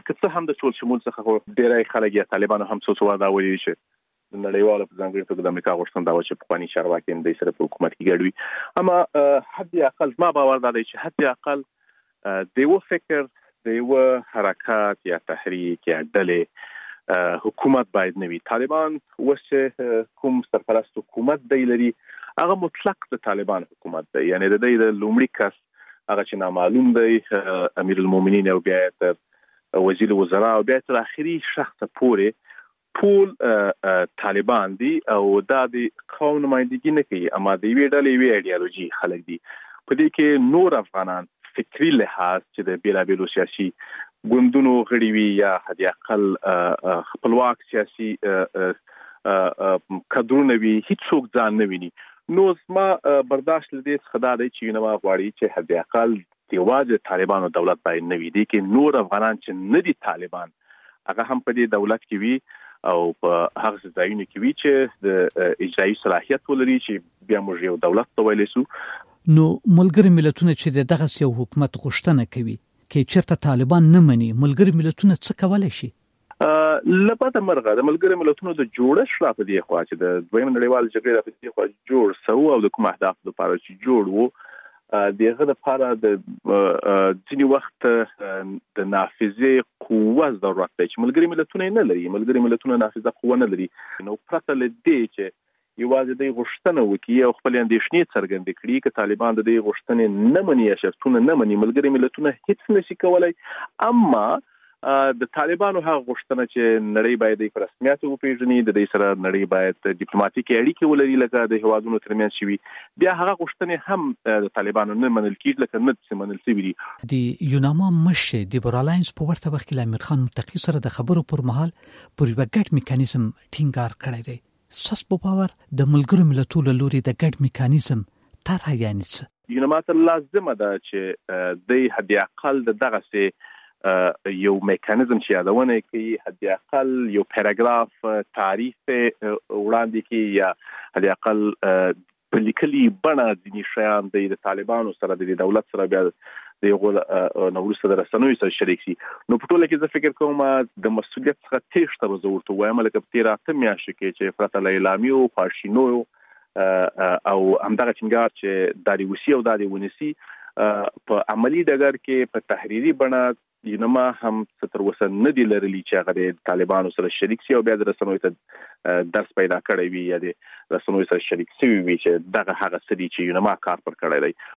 که څه هم د ټول شمول څخه ډېری خلک یا طالبانو هم څه دا ویلي چې د نړیوالو په ځانګړي توګه د امریکا غوښتنه دا و چې پخواني چارواکي هم د سره په حکومت کې ګډوي. اما حد اقل ما باور دا دی چې حد اقل د یو فکر د یو حرکات یا تحریک یا ډلې حکومت باید نه وي. طالبان اوس کوم سرپرست حکومت دی لري هغه مطلق د طالبان حکومت دی، یعنی د دې د لومړي کس هغه چې نامعلوم دی امیر المؤمنین او بیا تر وزیر وزرا او بیا تر اخري شخص پورې ټول طالبان دي او دا د قوم نمائندګي نه کوي، اما د یوې ډلې یوې ایډیالوژي خلک دي. په دې کې نور افغانان فکری لحاظ چې د بیلابیلو سیاسي ګوندونو غړي وي یا حد اقل خپلواک سیاسي کډرونه وي، هیڅوک ځان نه ویني. نو ما برداشت لدې څخه دا دی چې نو غواړي چې حد اقل یوازې طالبانو دولت باید نه وي، دي کې نور افغانان چې نه دي طالبان هغه هم په دې دولت کې وي او په هغه ځایونو کې وي چې د اجرایي صلاحیت ولري چې بیا موږ یو دولت ته ویلی سو. نو ملګری ملتونه چې دغه یو حکومت غوښتنه کوي کې چیرته طالبان نه مني، ملګری ملتونه څه کولای شي؟ لپاره مرغه د ملګری ملتونو د جوړښت را په دې خوا چې د دویم نړیوال جګړې را په دې خوا جوړ سو او د کوم اهداف لپاره چې جوړ وو دغه لپاره د ځینی وخت د نافذه قوه ضرورت دی چې ملګری ملتونه نه لري. ملګری ملتونه نافذه قوه نه لري. نو پرته لدې چې یوازې د غوښتنه وکړي او خپل اندېښنې څرګندې کړي چې طالبان د دې غوښتنې نه مني یا شرطونه نه مني، ملګری ملتونه هیڅ نشي کولای. اما د طالبانو هغه غوښتنه چې نړۍ باید په رسمیت وپیژني، د دې سره نړۍ باید ډیپلوماټیکي اړیکې ولري لکه د هوادونو ترمنځ شوي، بیا هغه غوښتنې هم د طالبانو نه منل کیږي لکه نه منل شوي دي. د یوناما مشر د برالاینس په ورته وخت کې امیر خان متقی سره د خبرو پر مهال پر یو ګډ میکانیزم ټینګار کړی دی. ساس په باور د ملګرو ملتونو لوري د ګډ میکانیزم طرح یعنی څه؟ یوناما ته لازمه ده چې د حد اقل دغه سي یو میکانیزم چې یادونه کوي، حد اقل یو پیراګراف تعریف وړاندې کوي یا حد اقل په لیکلي بڼه ځینې شیان د طالبانو سره د دولت سره بیا د یو نورسته د رسنوي سره شریک شي. نو په ټوله کې زه فکر کوم د مسؤلیت څخه تېښته به زه ورته وایم لکه په تېره 8 میاشتو کې چې پرته له اعلامیو پاشینو او همدغه ټینګار چې دا د وسی او دا د ونیسي په عملی ډګر کې په تحریری بڼه یونما هم ستر وسه نه دی لرلی چې هغه د طالبانو سره شریک شي او بیا د رسنوي ته درس پیدا کړی وي یا د رسنوي سره شریک شي وي چې دغه هغه سړي چې یونما کار پر کړی دی.